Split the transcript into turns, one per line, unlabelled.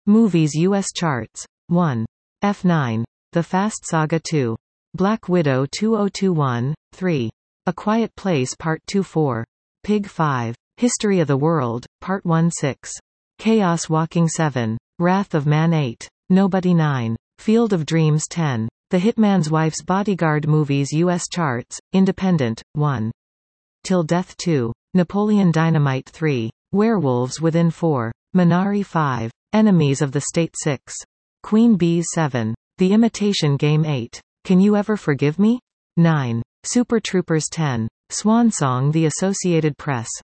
Movies US charts. 1. F9. The Fast Saga 2. Black Widow 2021, 3. A Quiet Place Part 2 4. Pig 5. History of the World, Part 1 6. Chaos Walking 7. Wrath of Man 8. Nobody 9. Field of Dreams 10. The Hitman's Wife's Bodyguard. Movies US charts. Independent, 1. Till Death 2. Napoleon Dynamite 3. Werewolves Within 4. Minari 5. Enemies of the State 6. Queen Bees 7. The Imitation Game 8. Can You Ever Forgive Me? 9. Super Troopers 10. Swan Song. The Associated Press.